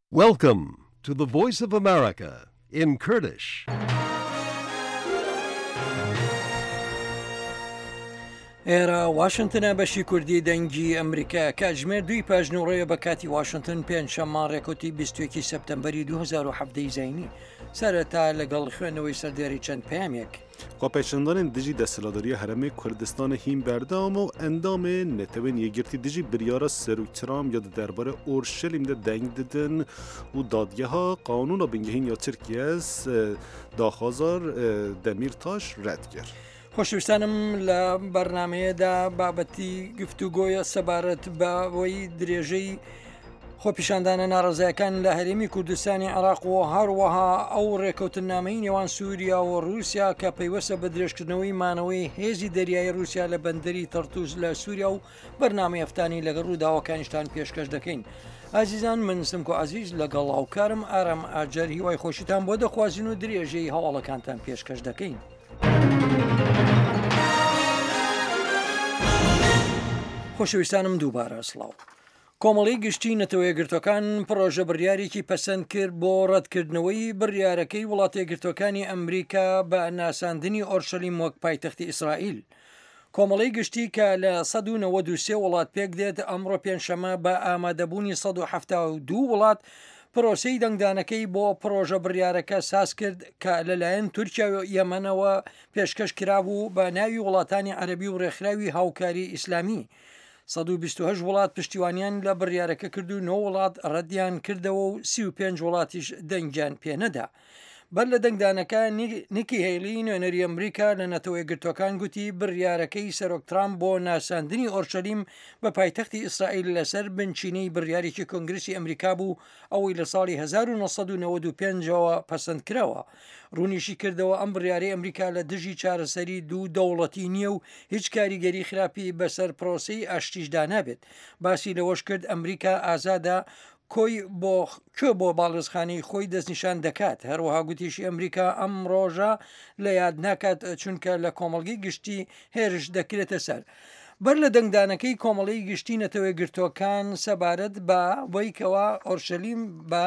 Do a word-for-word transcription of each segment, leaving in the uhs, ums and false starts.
Welcome to the Voice of America in Kurdish. ئێرە واشنگتنە بەشی کوردی دەنگی ئەمریکا کاتژمێر دوی پاژنەوەڕێیە بە کاتی واشنگتن پێنجشەممە ڕێکوتی بیستوەکی سەپتەمبەری دوو هەزار و هەڤدە زینی سەرەتا لەگەڵ خوێندنەوەی سەردێری چەند پەیامێک. خواپیشاندان دژی دستهلداری هرم کردستان هیم بردام و اندام نتوین یگرتی دژی بریارا سروکترام یا درباره اورشلیم ده دنگ ددن و دادگه ها قانون بنگهین یا ترکیه از داخازار دمیرتاش رد کرد. خۆشەویستانم لە بەرنمەیەدا بابەتی گفتوگۆیە سەبارەت بەوەی درێژەی خۆپیشاندانە ناڕزایەکان لە هەرێمی کوردستانی عێراق و هەروەها ئەو ڕێکەوتنامەی نێوان سووریا و رووسیا کە پەیوەستە بە درێژکردنەوەی مانەوەی هێزی دەریای رووسیا لە بەندەری تەرتوز لە سووریا و بەرنامەی هەفتانی لەگەڵ ڕووداوەکانیشتان پێشکەش دەکەین. ئازیزان من سمکۆ عزیز لەگەڵ هاوکارم ئارام ئاجەر هیوای خۆشیتان بۆ دەخوازین و درێژەی هەواڵەکانتان پێشکەش دەکەین. خۆشەویستانم دووبارە سڵاو. کۆمەڵی گشتی نەتەوە یەکگرتوەکان پڕۆژە بڕیارێکی پەسەند کرد بۆ ڕەتکردنەوەی بڕیارەکەی وڵاتە یەکگرتوەکانی ئەمریکا بە ناساندنی ئۆرشەلیم وەک پایتەختی ئیسرائیل. کۆمەڵی گشتی کە لە سەد و نەوەد و سێ وڵات پێک دێت ئەمڕۆ پێنجشەممە بە ئامادەبوونی سەد و هەفتە و دوو وڵات پرۆسەی دەنگدانەکەی بۆ پرۆژە بڕیارەکە ساز کرد کە لەلایەن تورکیا و یەمەنەوە پێشکەش کرابوو بە ناوی وڵاتانی عەرەبی و ڕێکخراوی هاوکاری ئیسلامی. سەد و بیست و هەشت وڵات پشتیوانیان لە بڕیارەکە کرد و نۆ وڵات ڕەتیان کردەوە و سی و پێنج وڵاتیش دەنگیان پێنەدا. بەر لە دەنگدانەکە نیکی هێلی نوێنەری ئەمریکا لە نەتەوە یەکگرتوەکان گوتی بڕیارەکەی سەرۆک ترامپ بۆ ناساندنی ئۆرشەلیم بە پایتەختی ئیسرائیل لەسەر بنچینەی بڕیارێکی کۆنگرسی ئەمریکا بوو ئەوەی لە ساڵی هەزار و نۆسەد و نەوەد و پێنجەوە پەسەند کرەوە. ڕوونیشی کردەوە ئەم بڕیارەی ئەمریکا لە دژی چارەسەری دوو دەوڵەتی نییە و هیچ کاریگەری خراپی بەسەر پرۆسەی ئاشتیشدا نابێت. باسی لەوەش کرد ئەمریکا ئازادە کۆی بۆ کوێ بۆ باڵێزخانەی خۆی دەستنیشان دەکات. هەروەها گوتیشی ئەمریکا ئەم ڕۆژە لە یاد ناکات چونکە لە کۆمەڵگەی گشتی هێرش دەکرێتە سەر. بەر لە دەنگدانەکەی کۆمەڵی گشتی نەتەوەی گرتوەکان سەبارەت بە بۆیکەوە ئۆرشەلیم بە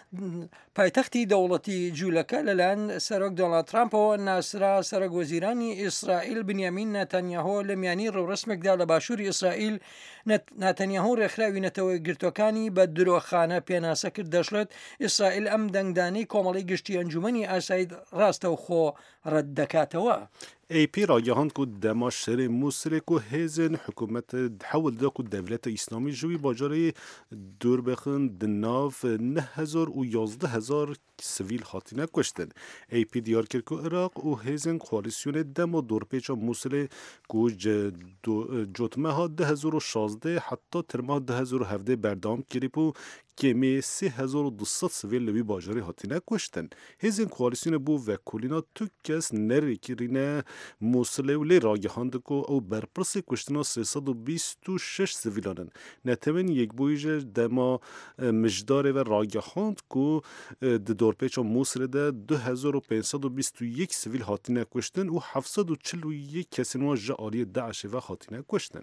پایتەختی دەوڵەتی جوولەکە لەلایەن سەرۆک دۆناڵد ترامپەوە ناسرا سەرۆک وەزیرانی ئیسرائیل بنیامین نەتەنیاهۆ لە میانی ڕێوڕسمێکدا لە باشووری ئیسرائیل نەتەنیاهۆ ڕێکخراوی نەتەوەی گرتوەکانی بە درۆخانە پێناسە کرد دەشڵێت ئیسرائیل ئەم دەنگدانەی کۆمەڵی گشتی ئەنجومەنی ئاسایی ڕاستەوخۆ ڕەت دەکاتەوە. ای پی را گهاند که دما شهر موسل که هزن حکومت حول ده که دولت اسلامی جوی باجاره دور بخن دناف نه هزار و یازده هزار سویل خاتینه کشتن. ای پی دیار کرد که عراق و هزن کوالسیون دما دور پیچا موسل که جوتمه ها ده هزار و شازده حتی ترمه ده هزار و هفده بردام کریپو که می سه هزار و دویست سویل لوی باجاره هاتینه کشتن. هزین کوالسیون بو و کولینا تو کس نری کرینه موسله و لی راگهاند که او برپرس کشتنا سیصد و بیست و شش سویلانن. نتوین یک بویجه دما مجدار و راگهاند که دور پیچا موسله ده دو هزار و پانصد و بیست و یک سویل هاتینه کشتن و هفتصد و چهل و یک کسینو جاری داعش و هاتینه کشتن.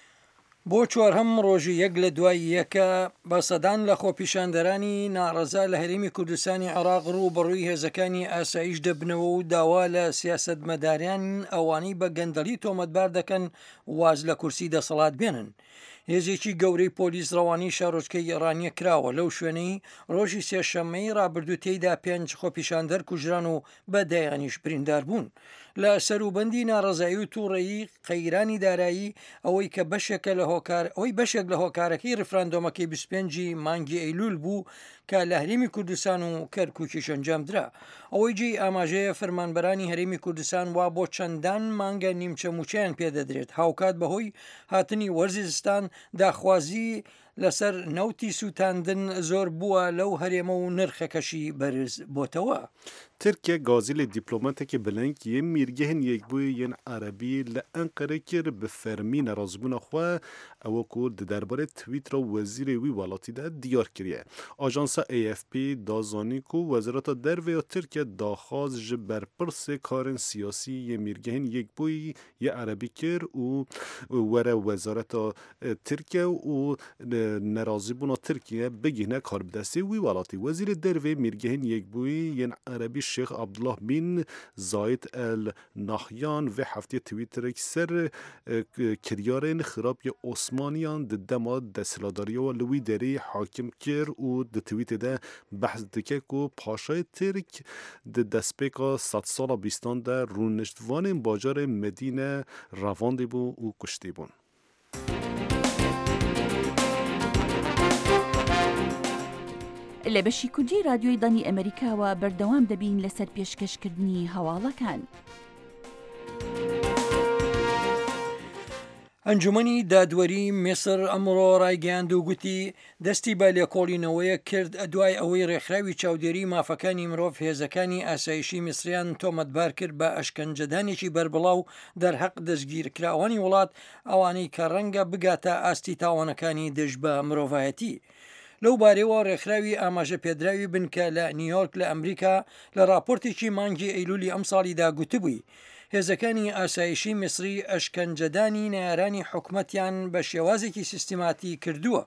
بۆ چوارهەم ڕۆژی یەک لە دوای یەکە بە سەدان لە خۆپیشاندەرانی ناڕەزا لە هەرێمی کوردستانی عێراق ڕوو بەڕووی هێزەکانی ئاسایش دەبنەوە و داوا لە سیاسەتمەداریان ئەوانەی بە گەندەڵی تۆمەتبار دەکەن واز لە کورسی دەسەڵات بێنن. هێزێکی گەورەی پۆلیس ڕەوانی شارۆچکەی ئێرانیە کراوە لەو شوێنەی ڕۆژی سێشەممەی ڕابردوو تێیدا پێنج خۆپیشاندەر کوژران و بەدایانیش بریندار بوون. لە سەروبەندی ناڕەزایی و تووڕەیی قەیرانی دارایی ئەوەی کە بەشێکە لە هۆکار ئەوەی بەشێک لە هۆکارەکەی ڕفراندۆمەکەی بیست و پێنجی مانگی ئەیلول بوو کە لە هەرێمی کوردستان و کەرکووکیش ئەنجامدرا. ئەوەی جێی ئاماژەیە فەرمانبەرانی هەرێمی کوردستان وا بۆ چەندان مانگە نیمچە موچەیان پێدەدرێت هاوکات بەهۆی هاتنی وەرزی زستان داخوازی لەسەر نەوتی سووتاندن زۆر بووە لەو هەرێمە و نرخەکەشی بەرز بۆتەوە. ترکیه گازیل دیپلوماتیک بلنک یه میرگهن یک بوی ین عربی لانقره کر به فرمین رازبون خوا او کورد درباره تویتر وزیر وی والاتی ده دیار کریه. آژانس ای اف پی دازانی کو وزارت درو ترکیه داخواز جبر پرس کارن سیاسی یه میرگهن یک بوی یه عربی کر و وره وزارت ترکیه و نرازی بونا ترکیه بگینه کار بدستی وی والاتی وزیر دروی میرگهین یک بوی ین عربی شیخ عبدالله بن زاید ال نهیان و هفته توییتر سر کریارین خراب یا عثمانیان د دما دسلاداری و لوی دری حاکم کر و د توییت ده بحث دکه کو پاشای ترک د دسپیکا صد سال بیستان ده رونشتوان باجار مدینه رواندی بو و کشتی بون. لە بەشی کوردی رادیۆی دانی ئەمریکاوە بەردەوام دەبین لەسەر پێشکەشکردنی هەواڵەکان. ئەنجومەنی دادوەری میسر ئەمڕۆ ڕایگەیاند و گوتی دەستی بە لێکۆڵینەوەیە کرد دوای ئەوەی ڕێکخراوی چاودێری مافەکانی مرۆڤ هێزەکانی ئاسایشی میسریان تۆمەتبار کرد بە ئەشکەنجەدانێکی بربڵاو دەرهەق دەستگیرکراوانی وڵات ئەوانەی کە ڕەنگە بگاتە ئاستی تاوانەکانی دژ بە مرۆڤایەتی. لەو بارەوە ڕێکخراوی ئاماژە پێدراوی بنکە لە نیویۆرک لە ئەمریکا لە راپۆرتێکی مانگی ئەیلولی ئەم ساڵیدا گوتبووی هێزەکانی ئاسایشی میسری ئەشکەنجەدانی نارانی حکومەتیان بە شێوازێکی سیستماتی کردووە.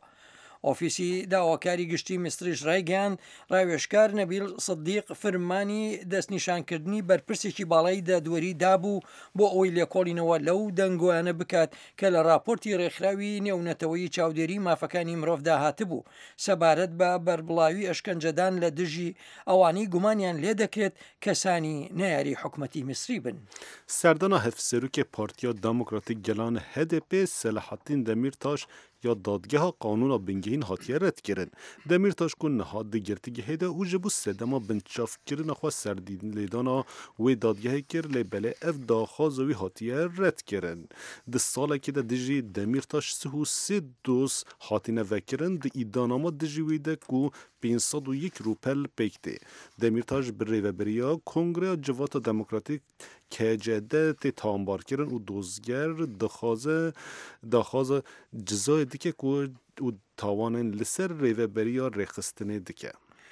ئۆفیسی داواکاری گشتی میسریش ڕایگەیاند ڕاوێژکار نەبیل سدیق فرمانی دەستنیشانکردنی بەرپرسێکی باڵای دادوەری دابوو بۆ ئەوەی لێکۆڵینەوە لەو دەنگۆیانە بکات کە لە راپۆرتی ڕێکخراوی نێونەتەوەی چاودێری مافەکانی مرۆڤدا هاتبوو سەبارەت بە بەربڵاوی ئەشکەنجەدان لە دژی ئەوانەی گومانیان لێ دەکرێت کەسانی نەیاری حکومەتی میسری بن. سەردana hevserokê Partiya Demokratîk Gelan H D P Selahattin Demirtaş ya dadgeha qanûna bingehîn hatiye redkirin. Demirtaş ku niha di girtîgehê de û ji bo sedema binçavkirina xwe serdîlêdana wê dadgehê kir lê belê ev daxwaza wî hatiye redkirin. Di salekê de dijî Demirtaş sih û sê doz hatine vekirin di îdanama dijî wî de ku pênc sed û yek rûpel pêk tê. Demirtaş bi rêveberiya Kongreya Civata Demokratîk K C D tê tawanbarkirin û dozger dixwaze daxwaza cizayê dike ku û tawanên li ser rêveberiya rêxistinê dike.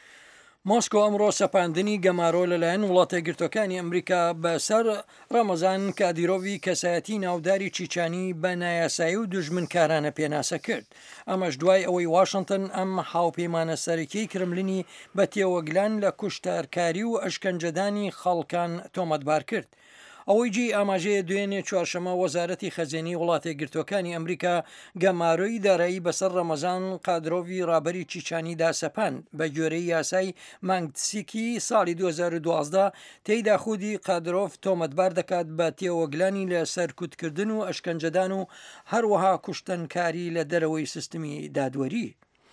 مۆسکۆ ئەمڕۆ سەپاندنی گەمارۆ لەلایەن وڵاتە گرتوەکانی ئەمریکا بەسەر ڕەمەزان کادیرۆڤی کەسایەتی ناوداری چیچانی بە نایاسایی و دوژمنکارانە پێناسە کرد. ئەمەش دوای ئەوەی واشنگتن ئەم هاوپەیمانە سەرەکیەی کرملینی بە تێوەگلان لە کوشتارکاری و ئەشکەنجەدانی خەڵکان تۆمەتبار کرد. ئەوەی جی ئاماژەیە دوێنێ چوارشەمە وەزارەتی خەزێنی وڵاتە گرتوەکانی ئەمریکا گەمارۆی دارایی بەسەر ڕەمەزان قادرۆڤی ڕابەری چیچانیدا سەپان بە گوێرەی یاسای مانگتسیکی ساڵی دوو هەزار و دوازدە تێیدا خودی قادرۆڤ تۆمەتبار دەکات بە تێوەگلانی لە سەرکوتکردن و ئەشکەنجەدان و هەروەها کوشتنکاری لە دەرەوەی سیستمی دادوەری.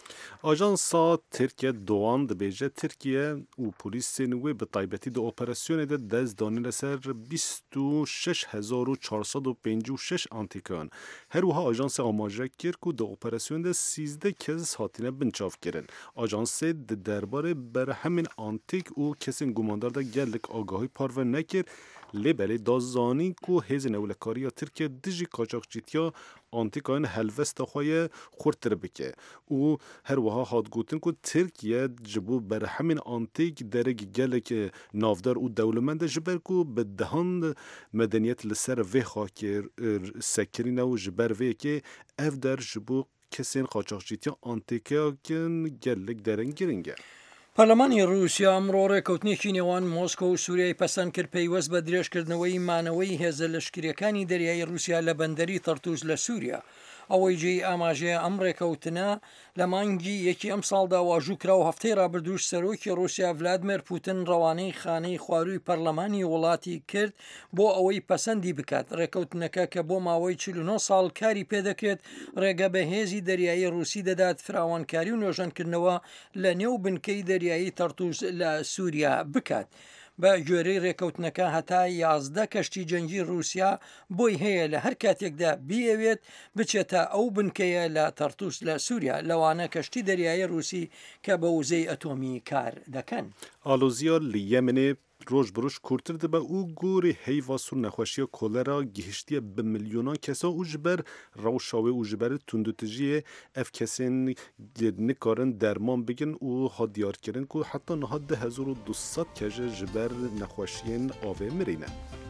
Ajansa Tirkiye Doğan dibêje Tirkiye û polîsên wê bi taybetî di operasyonê de dest danîne ser bîst û şeş hezar û çar sed û pêncî û şeş antîkan. Her wiha ajansê amaje kir ku di operasyonê de sîzdeh kes hatine binçavkirin. Ajansê di derbarê berhemên antîk û kesên gumandar de gelek agahî parve nekir lê belê da zanîn ku hêzên ewlekariya Tirkiye dijî qaçaxçîtiya antîkayên helvesta xwe yê xurttir bike û her wiha hat gotin ku Tirkiye ji bo berhemên antîk derekî gelek navdar û dewlemend e ji ber ku bi dihan medeniyet li ser vê xakê sekirîne û ji ber vêyekê ev der ji bo kesên qaçaxçîtiya antîkakin gelek derin giring e. پەرلەمانی رووسیا ئەمڕۆ ڕێکەوتنێکی نێوان مۆسکۆ و سووریای پەسەند کرد پەیوەست بە درێژکردنەوەی مانەوەی هێزە لەشکریەکانی دەریایی رووسیا لە بەندەری تەرتوز لە سووریا. ئەوەی جێی ئاماژەیە ئەم ڕێکەوتنە لە مانگی یەکی ئەم ساڵدا واژوو کرا و هەفتەی ڕابردووش سەرۆکی رووسیا ڤلادیمیر پوتین ڕەوانەی خانەی خوارووی پەرلەمانی وڵاتی کرد بۆ ئەوەی پەسەندی بکات. ڕێکەوتنەکە کە بۆ ماوەی چل و نۆ ساڵ کاری پێدەکرێت ڕێگە بە هێزی دەریایی رووسی دەدات فراوانکاری و نۆژەنکردنەوە لە نێو بنکەی دەریایی تەرتوز لە سووریا بکات. بە گوێرەی ڕێکەوتنەکە هەتا یازدە کەشتی جەنگی رووسیا بۆی هەیە لە هەر کاتێکدا بیەوێت بچێتە ئەو بنکەیە لە تەرتوس لە سووریا لەوانە کەشتی دەریایی رووسی کە بە وزەی ئەتۆمی کار دەکەن. ئالۆزیا li Yemenê roj bi roj kûrtir dibe û gorî heyvas û nexweşiya kolera gihiştiye bi milyonan kesa û ji ber rewşa wê û ji ber tundutijiyê ev kesên nikarin derman bikin û hat diyarkirin ku heta niha deh hezar û du sed kes ji ber nexweşiyên avê mirîne.